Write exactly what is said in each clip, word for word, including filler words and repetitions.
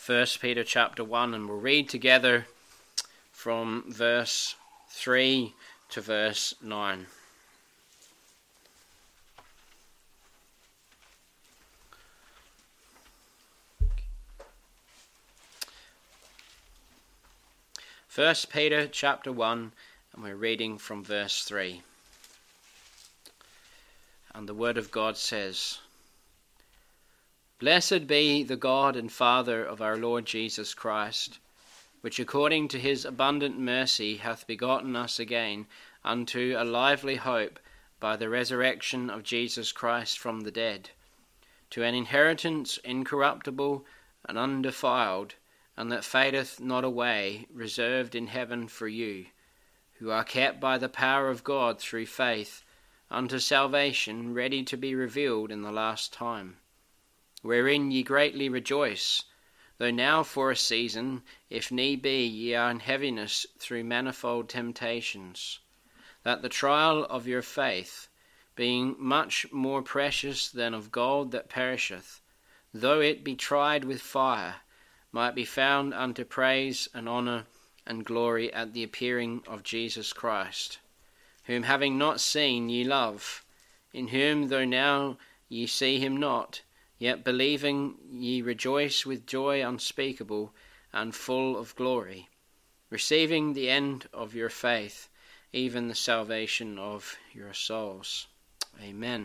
First Peter chapter one, and we'll read together from verse three to verse nine. First Peter chapter one, and we're reading from verse three. And the word of God says, "Blessed be the God and Father of our Lord Jesus Christ, which according to his abundant mercy hath begotten us again unto a lively hope by the resurrection of Jesus Christ from the dead, to an inheritance incorruptible and undefiled, and that fadeth not away, reserved in heaven for you, who are kept by the power of God through faith, unto salvation, ready to be revealed in the last time, wherein ye greatly rejoice, though now for a season, if need be, ye are in heaviness through manifold temptations, that the trial of your faith, being much more precious than of gold that perisheth, though it be tried with fire, might be found unto praise and honour and glory at the appearing of Jesus Christ, whom having not seen ye love, in whom though now ye see him not, yet believing ye rejoice with joy unspeakable and full of glory, receiving the end of your faith, even the salvation of your souls." Amen.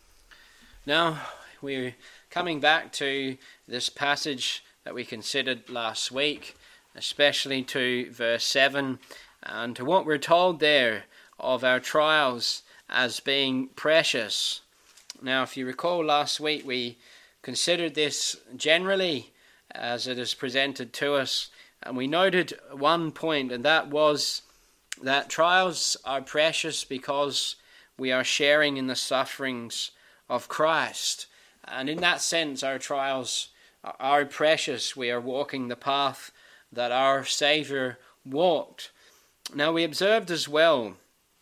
Now, we're coming back to this passage that we considered last week, especially to verse seven, and to what we're told there of our trials as being precious. Now, if you recall last week, we considered this generally as it is presented to us, and we noted one point, and that was that trials are precious because we are sharing in the sufferings of Christ. And in that sense, our trials are precious. We are walking the path that our Saviour walked. Now, we observed as well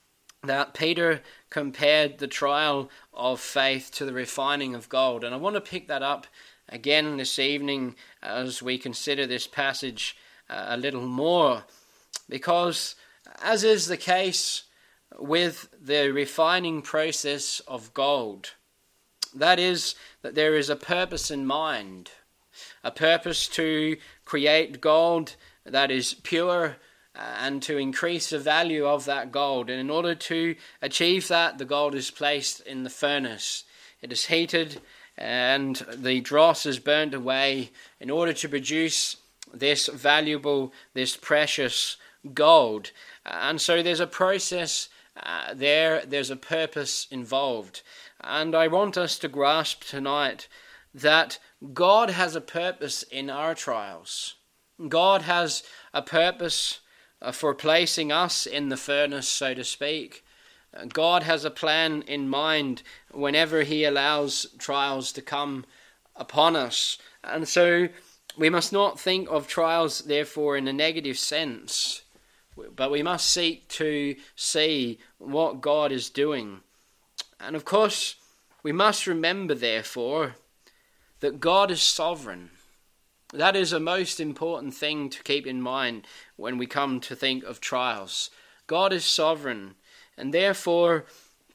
that Peter compared the trial of faith to the refining of gold. And I want to pick that up again this evening as we consider this passage uh, a little more. Because, as is the case with the refining process of gold, that is, that there is a purpose in mind, a purpose to create gold that is pure and to increase the value of that gold. And in order to achieve that, the gold is placed in the furnace. It is heated and the dross is burnt away in order to produce this valuable, this precious gold. And so there's a process uh, there, there's a purpose involved. And I want us to grasp tonight that God has a purpose in our trials. God has a purpose for placing us in the furnace, so to speak. God has a plan in mind whenever he allows trials to come upon us. And so we must not think of trials, therefore, in a negative sense, but we must seek to see what God is doing. And of course, we must remember, therefore, that God is sovereign. That is a most important thing to keep in mind when we come to think of trials. God is sovereign, and therefore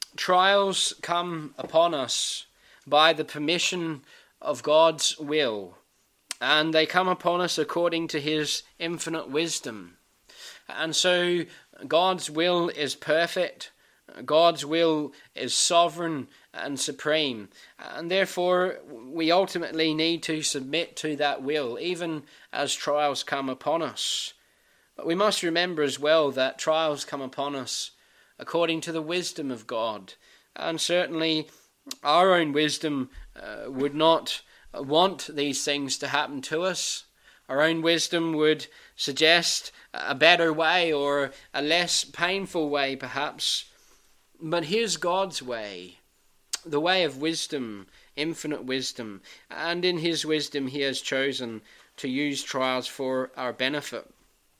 trials come upon us by the permission of God's will, and they come upon us according to his infinite wisdom. And so God's will is perfect. God's will is sovereign and supreme, and therefore we ultimately need to submit to that will, even as trials come upon us. But we must remember as well that trials come upon us according to the wisdom of God, and certainly our own wisdom uh, would not want these things to happen to us. Our own wisdom would suggest a better way, or a less painful way perhaps. But here's God's way, the way of wisdom, infinite wisdom, and in his wisdom he has chosen to use trials for our benefit.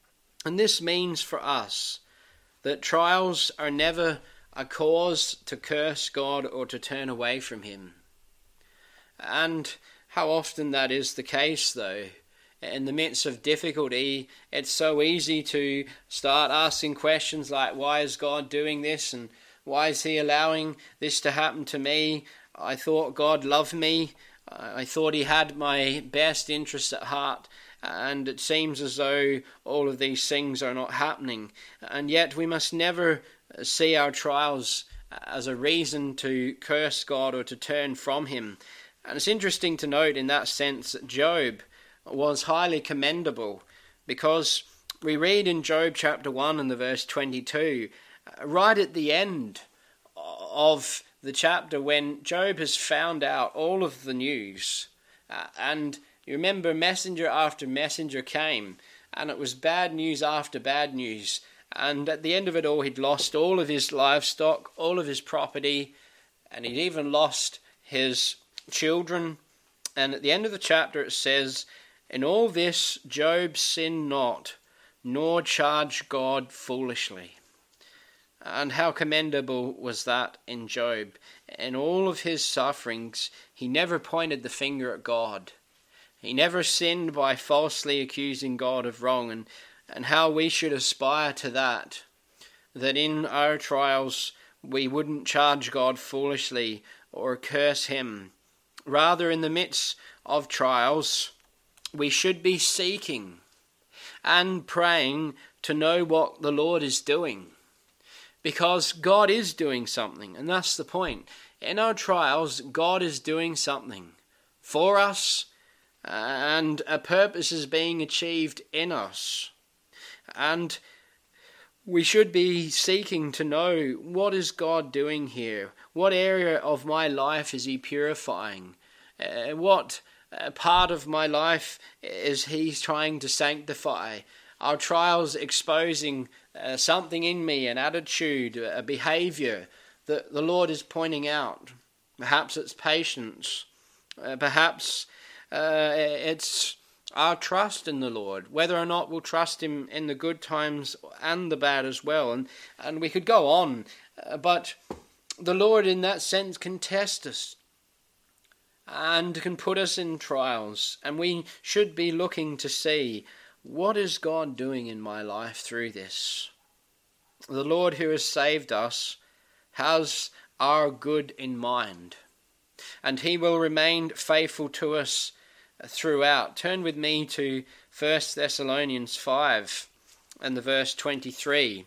And this means for us that trials are never a cause to curse God or to turn away from him. And how often that is the case, though, in the midst of difficulty, it's so easy to start asking questions like, why is God doing this? And why is he allowing this to happen to me? I thought God loved me. I thought he had my best interests at heart. And it seems as though all of these things are not happening. And yet we must never see our trials as a reason to curse God or to turn from him. And it's interesting to note in that sense that Job was highly commendable, because we read in Job chapter one and the verse twenty-two, right at the end of the chapter, when Job has found out all of the news, uh, and you remember messenger after messenger came, and it was bad news after bad news, and at the end of it all he'd lost all of his livestock, all of his property, and he'd even lost his children. And at the end of the chapter it says, in all this Job sinned not, nor charged God foolishly. And how commendable was that in Job. In all of his sufferings, he never pointed the finger at God. He never sinned by falsely accusing God of wrong. And, and how we should aspire to that, that in our trials we wouldn't charge God foolishly or curse him. Rather, in the midst of trials, we should be seeking and praying to know what the Lord is doing, because God is doing something, and that's the point. In our trials, God is doing something for us, and a purpose is being achieved in us. And we should be seeking to know, what is God doing here? What area of my life is he purifying? Uh, what uh, part of my life is he trying to sanctify? Our trials exposing uh, something in me, an attitude, a behavior that the Lord is pointing out. Perhaps it's patience. Uh, perhaps uh, it's our trust in the Lord, whether or not we'll trust him in the good times and the bad as well. And, and we could go on, uh, but the Lord in that sense can test us and can put us in trials. And we should be looking to see, what is God doing in my life through this? The Lord who has saved us has our good in mind, and he will remain faithful to us throughout. Turn with me to First Thessalonians five and the verse twenty-three.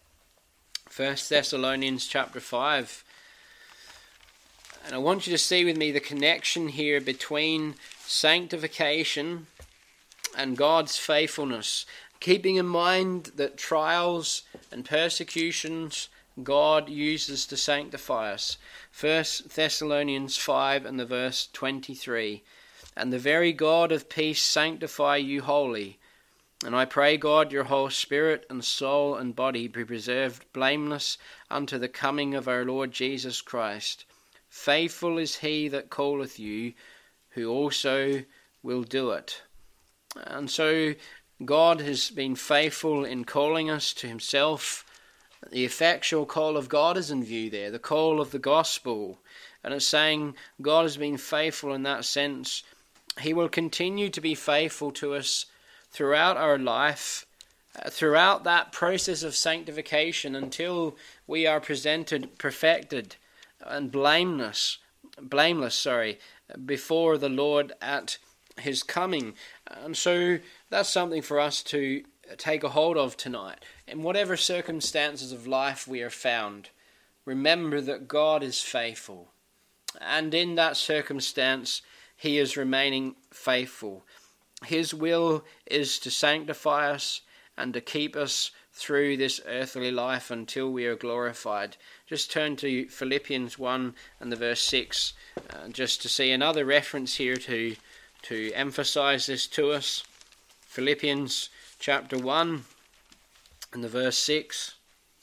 First Thessalonians chapter five. And I want you to see with me the connection here between sanctification and God's faithfulness, keeping in mind that trials and persecutions God uses to sanctify us. First Thessalonians five and the verse twenty-three. And the very God of peace sanctify you wholly. And I pray God your whole spirit and soul and body be preserved blameless unto the coming of our Lord Jesus Christ. Faithful is he that calleth you, who also will do it. And so God has been faithful in calling us to himself. The effectual call of God is in view there, the call of the gospel. And it's saying God has been faithful in that sense. He will continue to be faithful to us throughout our life, uh, throughout that process of sanctification, until we are presented perfected and blameless, blameless, sorry, before the Lord at his coming. And so that's something for us to take a hold of tonight. In whatever circumstances of life we are found, remember that God is faithful. And in that circumstance, he is remaining faithful. His will is to sanctify us and to keep us through this earthly life until we are glorified. Just turn to Philippians one and the verse six, uh, just to see another reference here to, to emphasize this to us. Philippians chapter one and the verse six.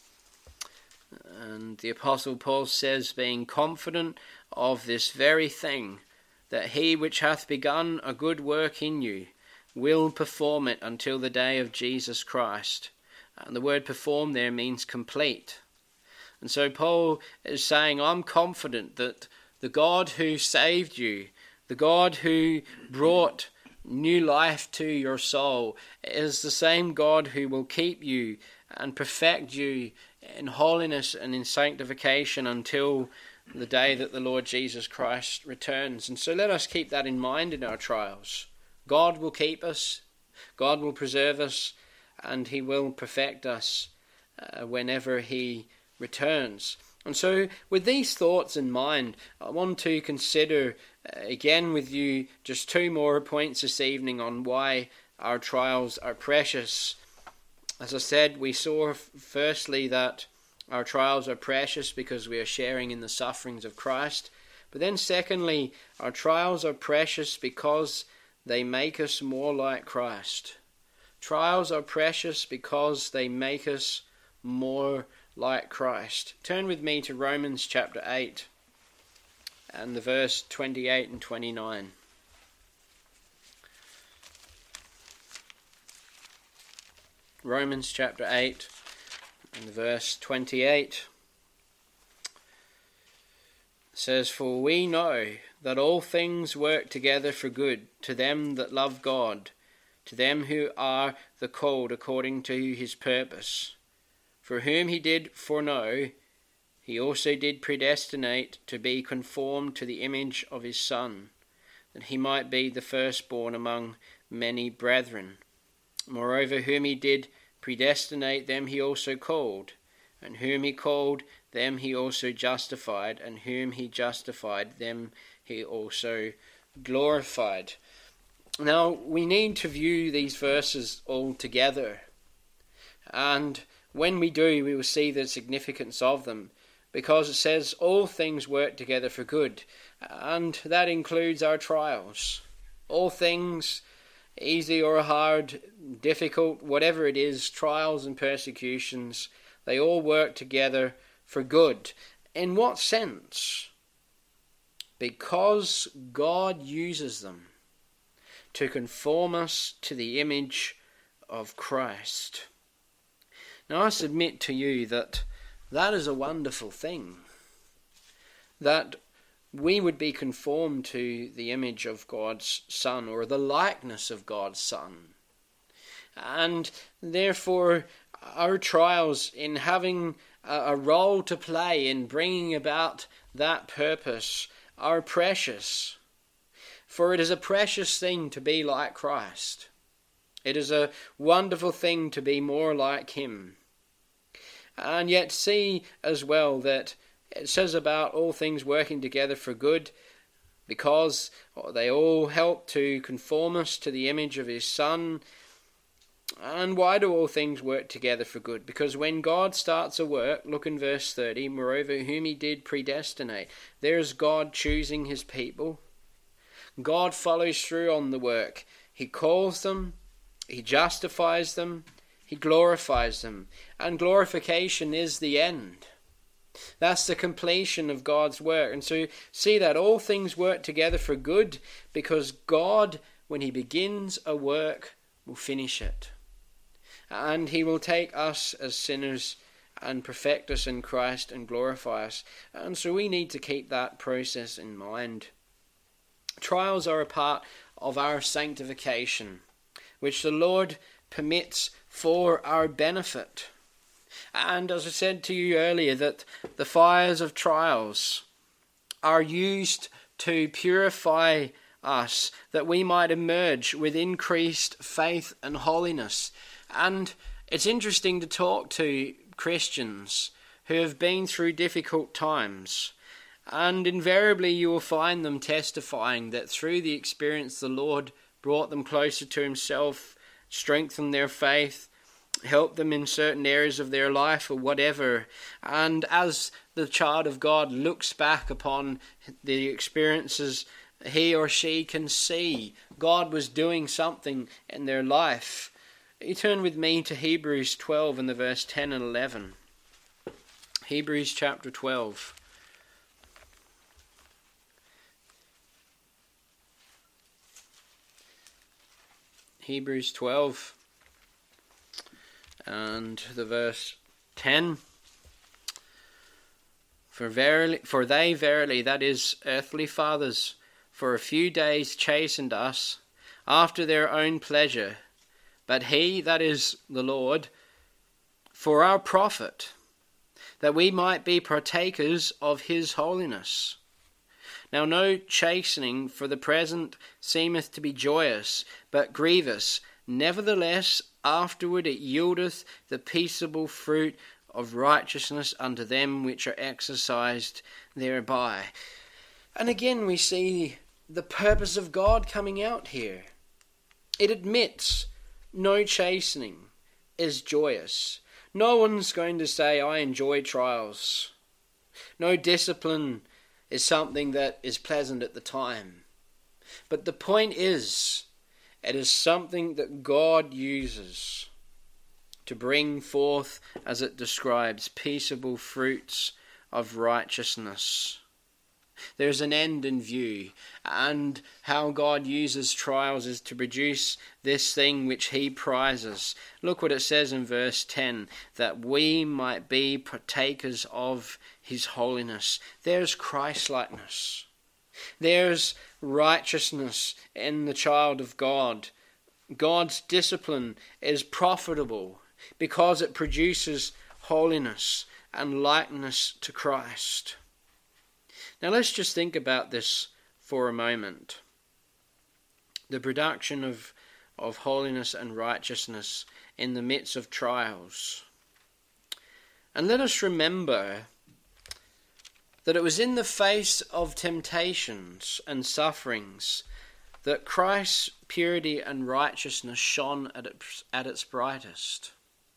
And the Apostle Paul says, being confident of this very thing, that he which hath begun a good work in you will perform it until the day of Jesus Christ. And the word perform there means complete. And so Paul is saying, I'm confident that the God who saved you, the God who brought new life to your soul. It is the same God who will keep you and perfect you in holiness and in sanctification until the day that the Lord Jesus Christ returns. And so let us keep that in mind in our trials. God will keep us, God will preserve us, and he will perfect us uh, whenever he returns. And so with these thoughts in mind, I want to consider uh, again with you just two more points this evening on why our trials are precious. As I said, we saw firstly that our trials are precious because we are sharing in the sufferings of Christ. But then secondly, our trials are precious because they make us more like Christ. Trials are precious because they make us more like Christ. Turn with me to Romans chapter eight and the verse twenty-eight and twenty-nine. Romans chapter eight and verse twenty-eight says, "For we know that all things work together for good to them that love God, to them who are the called according to his purpose. For whom he did foreknow, he also did predestinate to be conformed to the image of his Son, that he might be the firstborn among many brethren. Moreover, whom he did predestinate, them he also called, and whom he called, them he also justified, and whom he justified, them he also glorified." Now, we need to view these verses all together, and when we do, we will see the significance of them, because it says all things work together for good, and that includes our trials. All things, easy or hard, difficult, whatever it is, trials and persecutions, they all work together for good. In what sense? Because God uses them to conform us to the image of Christ. Now I submit to you that that is a wonderful thing, that we would be conformed to the image of God's Son, or the likeness of God's Son. And therefore our trials in having a role to play in bringing about that purpose are precious. For it is a precious thing to be like Christ. It is a wonderful thing to be more like him. And yet see as well that it says about all things working together for good, because they all help to conform us to the image of his Son. And why do all things work together for good? Because when God starts a work, look in verse thirty, moreover whom he did predestinate. There's God choosing his people. God follows through on the work. He calls them, he justifies them, he glorifies them. And glorification is the end. That's the completion of God's work. And so see that all things work together for good, because God, when he begins a work, will finish it. And he will take us as sinners and perfect us in Christ and glorify us. And so we need to keep that process in mind. Trials are a part of our sanctification, which the Lord permits for our benefit. And as I said to you earlier, that the fires of trials are used to purify us, that we might emerge with increased faith and holiness. And it's interesting to talk to Christians who have been through difficult times, and invariably you will find them testifying that through the experience the Lord brought them closer to himself, strengthened their faith, helped them in certain areas of their life or whatever. And as the child of God looks back upon the experiences, he or she can see God was doing something in their life. You turn with me to Hebrews twelve and the verse ten and eleven. Hebrews chapter twelve. Hebrews twelve and the verse ten. For verily, for they verily, that is, earthly fathers, for a few days chastened us, after their own pleasure, but he, that is the Lord, for our profit, that we might be partakers of his holiness. Now no chastening for the present seemeth to be joyous, but grievous. Nevertheless, afterward it yieldeth the peaceable fruit of righteousness unto them which are exercised thereby. And again we see the purpose of God coming out here. It admits no chastening is joyous. No one's going to say, I enjoy trials. No discipline is something that is pleasant at the time. But the point is, it is something that God uses to bring forth, as it describes, peaceable fruits of righteousness. There's an end in view, and how God uses trials is to produce this thing which he prizes. Look what it says in verse ten, that we might be partakers of his holiness. There's Christ-likeness. There's righteousness in the child of God. God's discipline is profitable because it produces holiness and likeness to Christ. Now let's just think about this for a moment. The production of, of holiness and righteousness in the midst of trials. And let us remember that it was in the face of temptations and sufferings that Christ's purity and righteousness shone at its, at its brightest.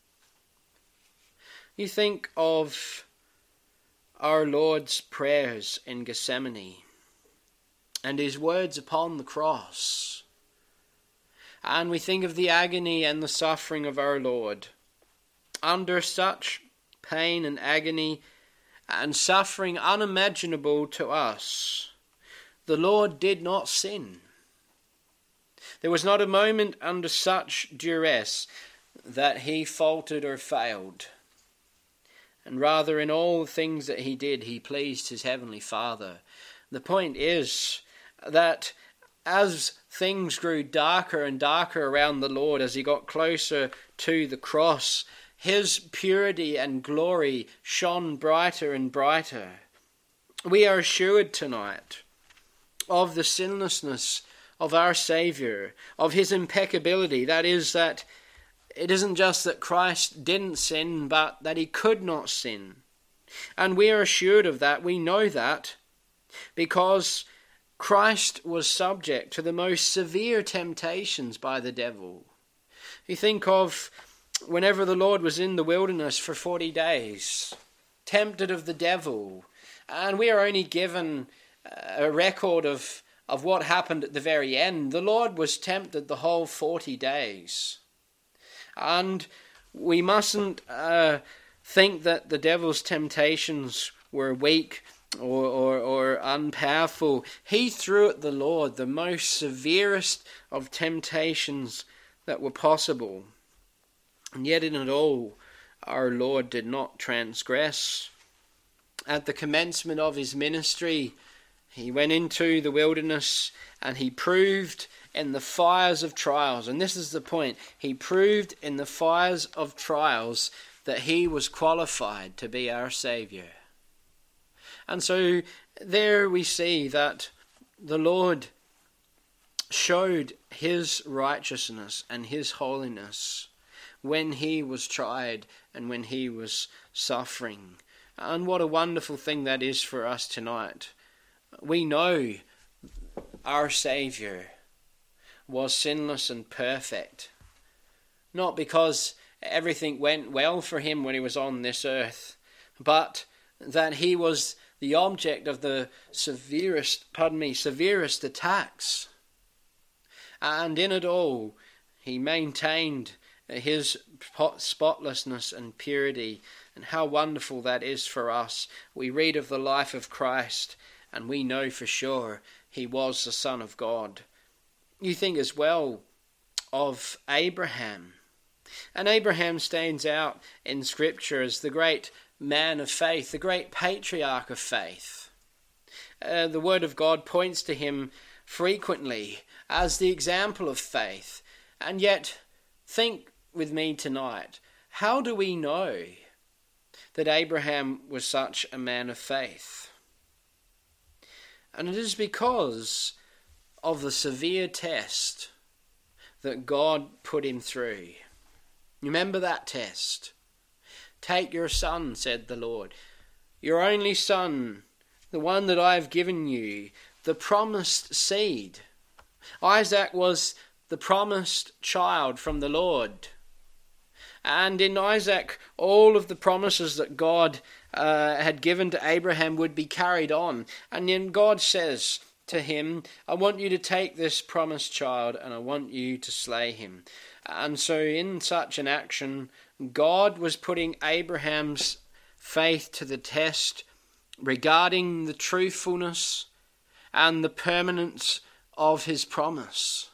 You think of our Lord's prayers in Gethsemane and his words upon the cross. And we think of the agony and the suffering of our Lord. Under such pain and agony and suffering unimaginable to us, the Lord did not sin. There was not a moment under such duress that he faltered or failed. And rather, in all things that he did, he pleased his heavenly Father. The point is that as things grew darker and darker around the Lord, as he got closer to the cross, his purity and glory shone brighter and brighter. We are assured tonight of the sinlessness of our Saviour, of his impeccability. That is, that it isn't just that Christ didn't sin, but that he could not sin. And we are assured of that. We know that because Christ was subject to the most severe temptations by the devil. You think of whenever the Lord was in the wilderness for forty days, tempted of the devil, and we are only given a record of, of what happened at the very end. The Lord was tempted the whole forty days. And we mustn't uh, think that the devil's temptations were weak or, or, or unpowerful. He threw at the Lord the most severest of temptations that were possible. And yet in it all, our Lord did not transgress. At the commencement of his ministry, he went into the wilderness and he proved in the fires of trials, and this is the point, he proved in the fires of trials that he was qualified to be our Saviour. And so there we see that the Lord showed his righteousness and his holiness when he was tried and when he was suffering. And what a wonderful thing that is for us tonight. We know our Saviour was sinless and perfect, not because everything went well for him when he was on this earth, but that he was the object of the severest, pardon me, severest attacks. And in it all, he maintained his spotlessness and purity, and how wonderful that is for us. We read of the life of Christ, and we know for sure he was the Son of God. You think as well of Abraham. And Abraham stands out in Scripture as the great man of faith, the great patriarch of faith. Uh, the Word of God points to him frequently as the example of faith. And yet, think with me tonight, how do we know that Abraham was such a man of faith? And it is because of the severe test that God put him through. Remember that test. Take your son, said the Lord, your only son, the one that I have given you, the promised seed. Isaac was the promised child from the Lord. And in Isaac, all of the promises that God uh, had given to Abraham would be carried on. And then God says to him, I want you to take this promised child and I want you to slay him. And so in such an action, God was putting Abraham's faith to the test regarding the truthfulness and the permanence of his promise.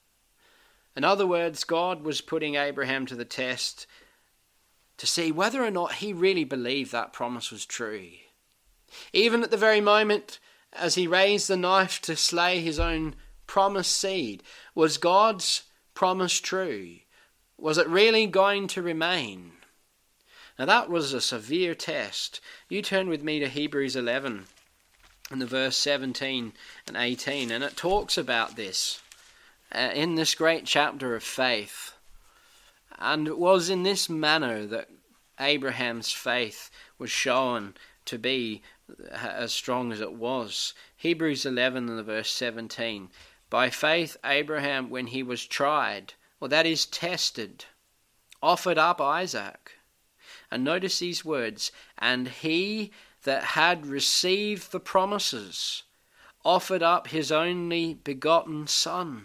In other words, God was putting Abraham to the test to see whether or not he really believed that promise was true. Even at the very moment as he raised the knife to slay his own promised seed, was God's promise true? Was it really going to remain? Now that was a severe test. You turn with me to Hebrews eleven and the verse seventeen and eighteen, and it talks about this uh, in this great chapter of faith. And it was in this manner that Abraham's faith was shown to be as strong as it was. Hebrews eleven and the verse seventeen. By faith Abraham, when he was tried, well, that is tested, offered up Isaac. And notice these words, and he that had received the promises offered up his only begotten son.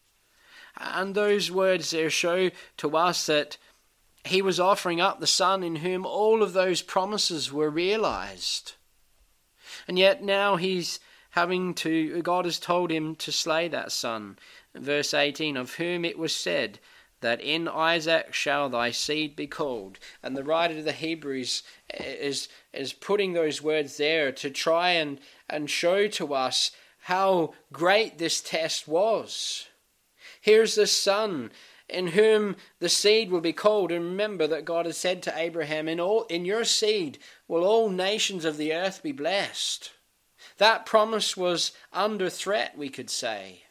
And those words there show to us that he was offering up the son in whom all of those promises were realized. And yet now he's having to, God has told him to slay that son. Verse eighteen, of whom it was said, that in Isaac shall thy seed be called. And the writer of the Hebrews is is putting those words there to try and, and show to us how great this test was. Here's the son in whom the seed will be called. And remember that God has said to Abraham, in all in your seed will all nations of the earth be blessed. That promise was under threat, we could say.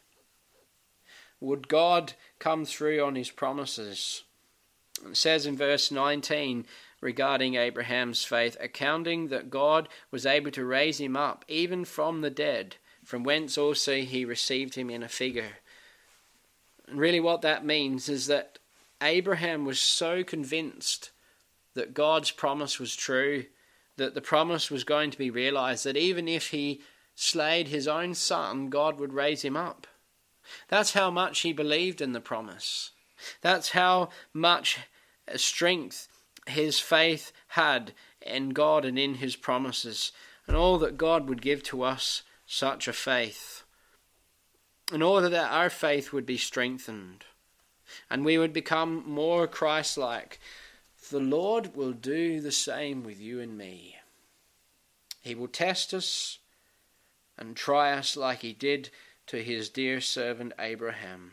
Would God come through on his promises? It says in verse nineteen regarding Abraham's faith, accounting that God was able to raise him up even from the dead, from whence also he received him in a figure. And really what that means is that Abraham was so convinced that God's promise was true, that the promise was going to be realized, that even if he slayed his own son, God would raise him up. That's how much he believed in the promise. That's how much strength his faith had in God and in his promises, and all that God would give to us such a faith, in order that our faith would be strengthened and we would become more Christ-like. The Lord will do the same with you and me. He will test us and try us like he did to his dear servant Abraham.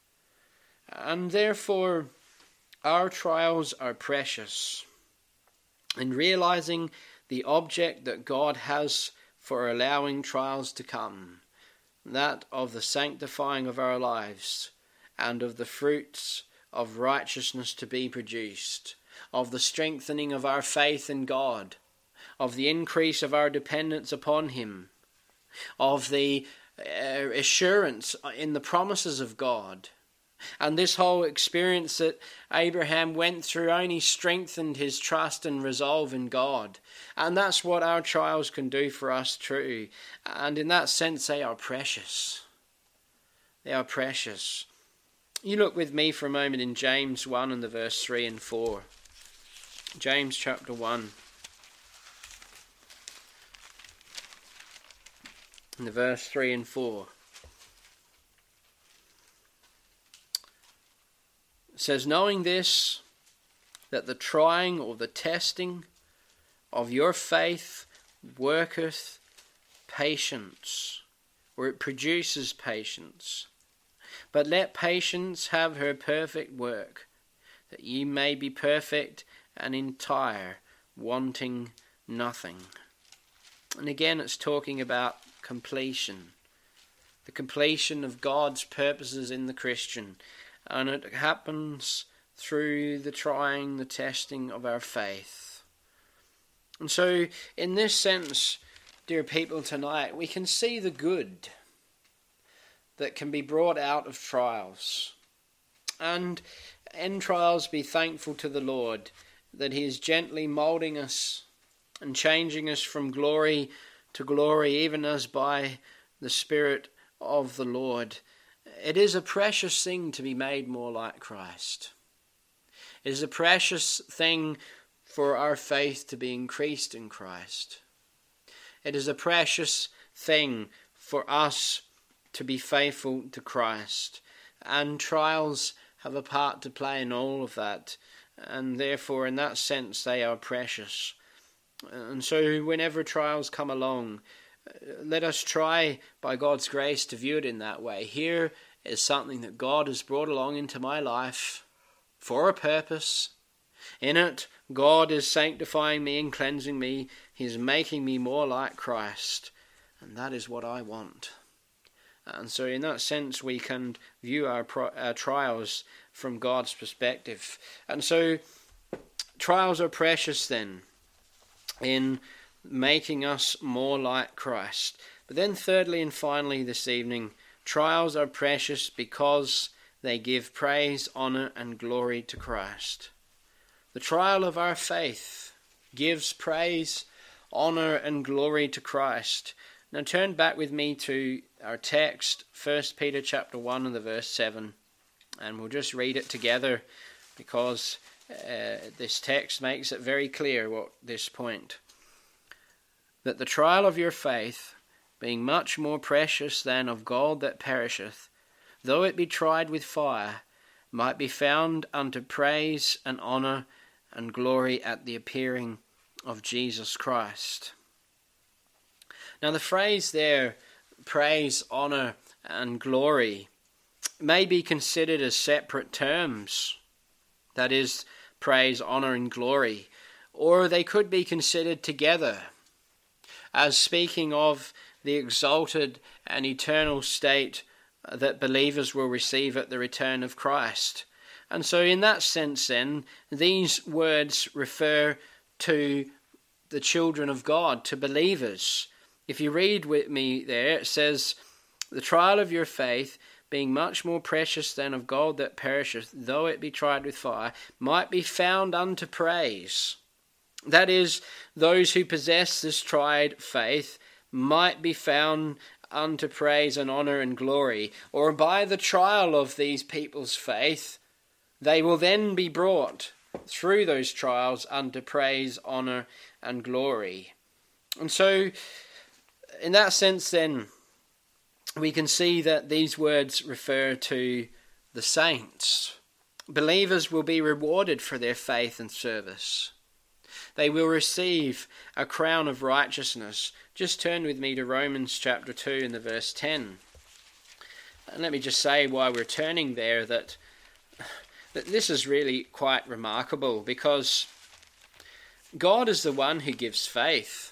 And therefore our trials are precious. In realizing the object that God has for allowing trials to come, that of the sanctifying of our lives and of the fruits of righteousness to be produced, of the strengthening of our faith in God, of the increase of our dependence upon him, of the uh, assurance in the promises of God. And this whole experience that Abraham went through only strengthened his trust and resolve in God. And that's what our trials can do for us too. And in that sense, they are precious. They are precious. You look with me for a moment in James one and the verse three and four. James chapter one. And the verse three and four. It says, knowing this, that the trying or the testing of your faith worketh patience, or it produces patience. But let patience have her perfect work, that ye may be perfect and entire, wanting nothing. And again, it's talking about completion, the completion of God's purposes in the Christian. And it happens through the trying, the testing of our faith. And so, in this sense, dear people, tonight, we can see the good that can be brought out of trials. And in trials, be thankful to the Lord that he is gently moulding us and changing us from glory to glory, even as by the Spirit of the Lord. It is a precious thing to be made more like Christ. It is a precious thing for our faith to be increased in Christ. It is a precious thing for us to be faithful to Christ. And trials have a part to play in all of that. And therefore, in that sense, they are precious. And so whenever trials come along, let us try, by God's grace, to view it in that way. Here is something that God has brought along into my life for a purpose. In it, God is sanctifying me and cleansing me. He is making me more like Christ. And that is what I want. And so in that sense, we can view our, pro- our trials from God's perspective. And so trials are precious then in making us more like Christ. But then thirdly and finally this evening, trials are precious because they give praise, honour and glory to Christ. The trial of our faith gives praise, honour and glory to Christ. Now turn back with me to our text, First Peter chapter one and the verse seven, and we'll just read it together because uh, this text makes it very clear what this point. That the trial of your faith, being much more precious than of gold that perisheth, though it be tried with fire, might be found unto praise and honour and glory at the appearing of Jesus Christ. Now the phrase there, praise, honour and glory, may be considered as separate terms. That is, praise, honour and glory. Or they could be considered together as speaking of the exalted and eternal state that believers will receive at the return of Christ. And so in that sense then, these words refer to the children of God, to believers. If you read with me there, it says, the trial of your faith, being much more precious than of gold that perisheth, though it be tried with fire, might be found unto praise. That is, those who possess this tried faith might be found unto praise and honour and glory. Or by the trial of these people's faith, they will then be brought through those trials unto praise, honour and glory. And so, in that sense then, we can see that these words refer to the saints. Believers will be rewarded for their faith and service. They will receive a crown of righteousness. Just turn with me to Romans chapter two and the verse ten. And let me just say while we're turning there that, that this is really quite remarkable, because God is the one who gives faith.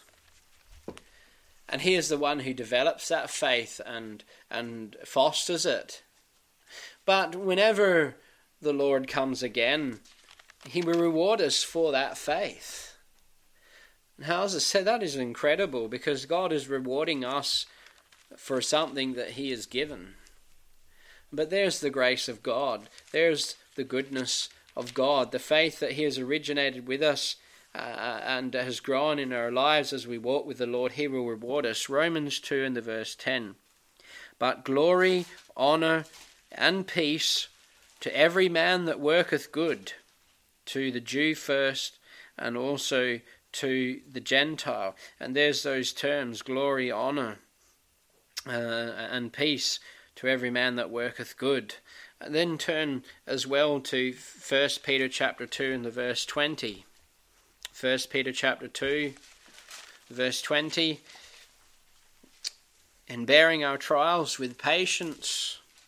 And he is the one who develops that faith and, and fosters it. But whenever the Lord comes again, he will reward us for that faith. And as I said, that is incredible, because God is rewarding us for something that he has given. But there's the grace of God. There's the goodness of God. The faith that he has originated with us uh, and has grown in our lives as we walk with the Lord, he will reward us. Romans two and the verse ten. But glory, honour and peace to every man that worketh good, to the Jew first and also to the Gentile. And there's those terms, glory, honour uh, and peace to every man that worketh good. And then turn as well to First Peter chapter two and the verse twenty. First Peter chapter two, verse twenty. In bearing our trials with patience,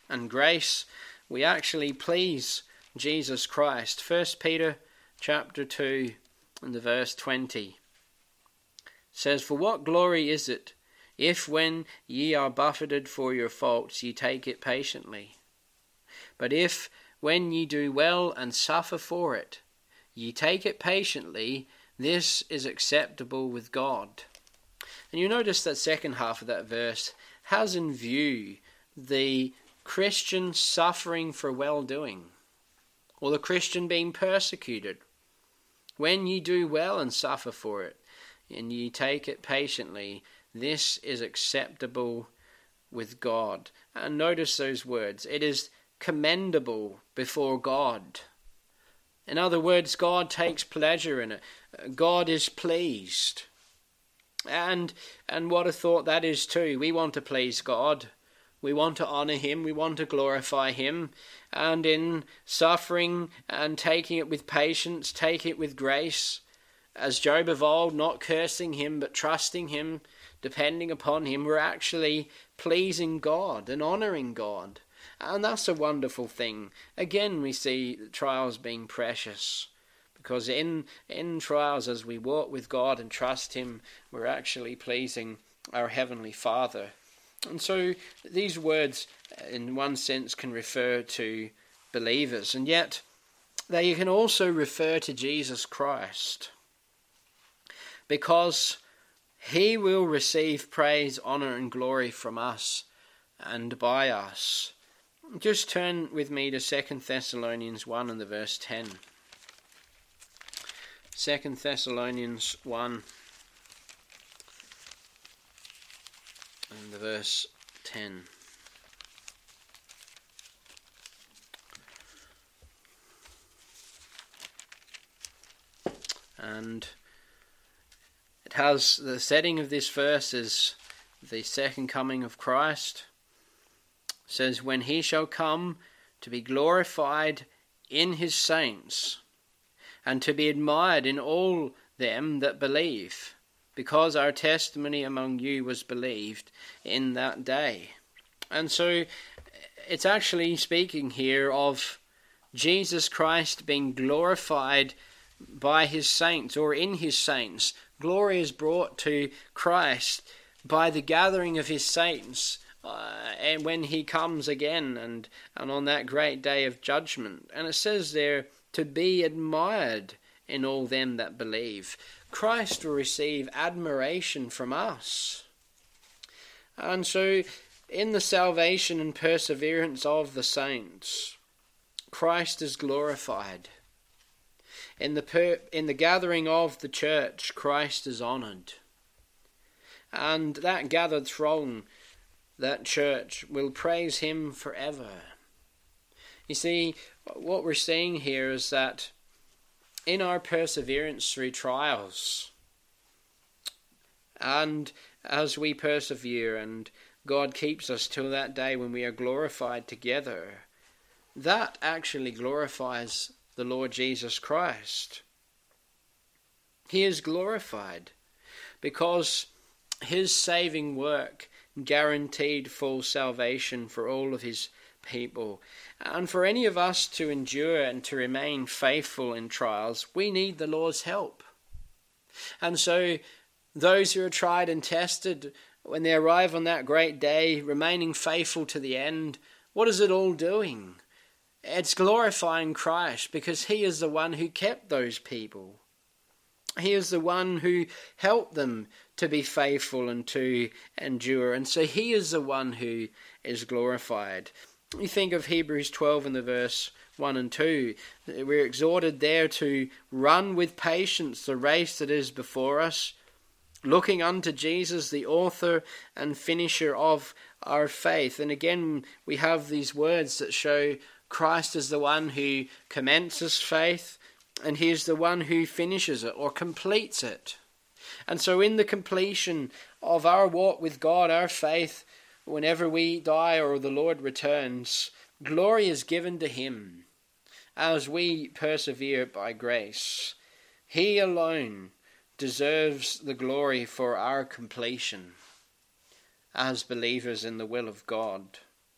and grace, we actually please Jesus Christ. First Peter chapter two and the verse twenty says, "For what glory is it, if when ye are buffeted for your faults, ye take it patiently? But if when ye do well and suffer for it, ye take it patiently, this is acceptable with God." And you notice that second half of that verse has in view the Christian suffering for well-doing, or the Christian being persecuted. When ye do well and suffer for it, and ye take it patiently, this is acceptable with God. And notice those words. It is commendable before God. In other words, God takes pleasure in it. God is pleased. And and what a thought that is too. We want to please God. We want to honour him. We want to glorify him. And in suffering and taking it with patience, take it with grace, as Job of old, not cursing him, but trusting him, depending upon him, we're actually pleasing God and honouring God. And that's a wonderful thing. Again, we see trials being precious, because in, in trials, as we walk with God and trust him, we're actually pleasing our Heavenly Father. And so these words, in one sense, can refer to believers, and yet they can also refer to Jesus Christ, because he will receive praise, honour and glory from us and by us. Just turn with me to Second Thessalonians one and the verse ten. Second Thessalonians one and the verse ten. And it has, the setting of this verse is the second coming of Christ. It says, "When he shall come to be glorified in his saints, and to be admired in all them that believe, because our testimony among you was believed in that day." And so it's actually speaking here of Jesus Christ being glorified by his saints, or in his saints. Glory is brought to Christ by the gathering of his saints, uh, and when he comes again, and, and on that great day of judgment. And it says there, to be admired in all them that believe. Christ will receive admiration from us. And so, in the salvation and perseverance of the saints, Christ is glorified. In the per- in the gathering of the church, Christ is honoured. And that gathered throng, that church, will praise him forever. You see, what we're seeing here is that in our perseverance through trials, and as we persevere and God keeps us till that day when we are glorified together, that actually glorifies the Lord Jesus Christ. He is glorified because his saving work guaranteed full salvation for all of his people. And for any of us to endure and to remain faithful in trials, we need the Lord's help. And so those who are tried and tested, when they arrive on that great day, remaining faithful to the end, what is it all doing? It's glorifying Christ, because he is the one who kept those people. He is the one who helped them to be faithful and to endure. And so he is the one who is glorified. You think of Hebrews twelve in the verse one and two. We're exhorted there to run with patience the race that is before us, looking unto Jesus, the author and finisher of our faith. And again, we have these words that show Christ is the one who commences faith, and he is the one who finishes it or completes it. And so in the completion of our walk with God, our faith, whenever we die or the Lord returns, glory is given to him as we persevere by grace. He alone deserves the glory for our completion as believers in the will of God.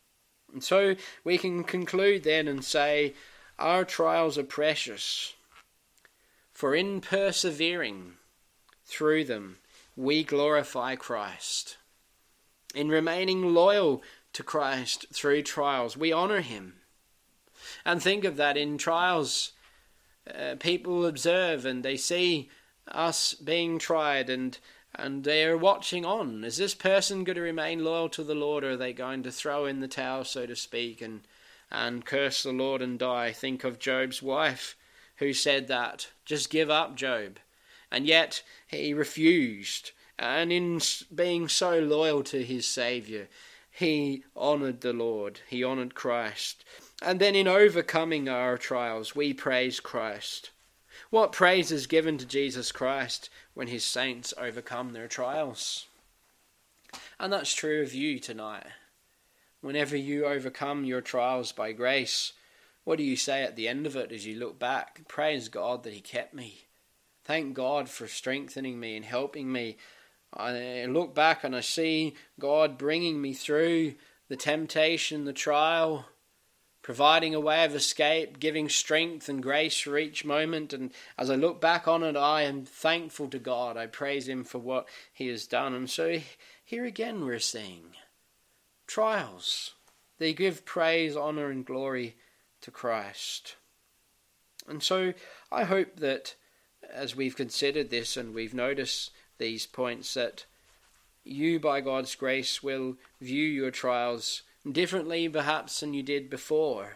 And so we can conclude then and say, our trials are precious, for in persevering through them, we glorify Christ. In remaining loyal to Christ through trials, we honour him. And think of that, in trials, uh, people observe and they see us being tried, and and they are watching on. Is this person going to remain loyal to the Lord, or are they going to throw in the towel, so to speak, and and curse the Lord and die? Think of Job's wife, who said that, just give up, Job. And yet he refused. And in being so loyal to his Saviour, he honoured the Lord. He honoured Christ. And then in overcoming our trials, we praise Christ. What praise is given to Jesus Christ when his saints overcome their trials? And that's true of you tonight. Whenever you overcome your trials by grace, what do you say at the end of it as you look back? Praise God that he kept me. Thank God for strengthening me and helping me. I look back and I see God bringing me through the temptation, the trial, providing a way of escape, giving strength and grace for each moment. And as I look back on it, I am thankful to God. I praise him for what he has done. And so here again we're seeing trials. They give praise, honour and glory to Christ. And so I hope that as we've considered this and we've noticed these points, that you by God's grace will view your trials differently perhaps than you did before,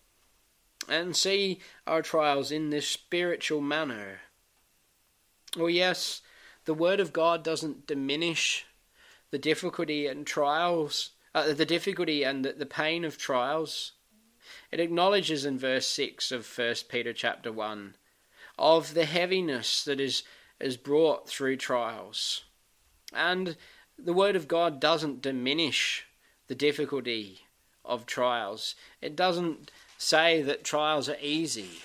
and see our trials in this spiritual manner. Oh yes, the Word of God doesn't diminish the difficulty and trials, uh, the difficulty and the, the pain of trials. It acknowledges in verse six of First Peter chapter one of the heaviness that is, is brought through trials. And the Word of God doesn't diminish the difficulty of trials. It doesn't say that trials are easy.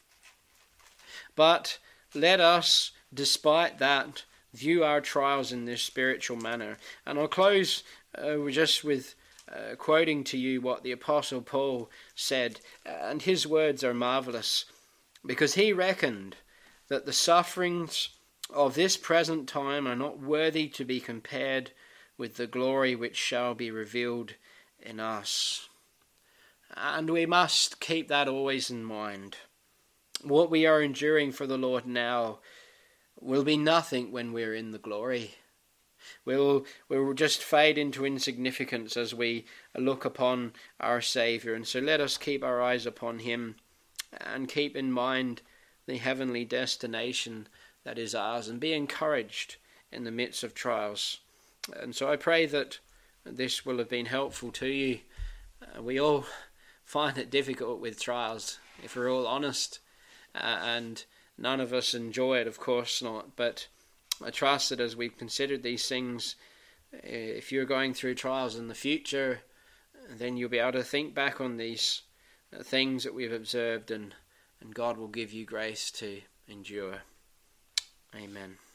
But let us, despite that, view our trials in this spiritual manner. And I'll close uh, just with uh, quoting to you what the Apostle Paul said. And his words are marvellous, because he reckoned that the sufferings of this present time are not worthy to be compared with the glory which shall be revealed in us. And we must keep that always in mind. What we are enduring for the Lord now will be nothing when we're in the glory. We'll, we'll just fade into insignificance as we look upon our Saviour. And so let us keep our eyes upon him and keep in mind the heavenly destination that is ours, and be encouraged in the midst of trials. And so I pray that this will have been helpful to you. Uh, we all find it difficult with trials, if we're all honest, uh, and none of us enjoy it, of course not. But I trust that as we've considered these things, if you're going through trials in the future, then you'll be able to think back on these things that we've observed, and, and God will give you grace to endure. Amen.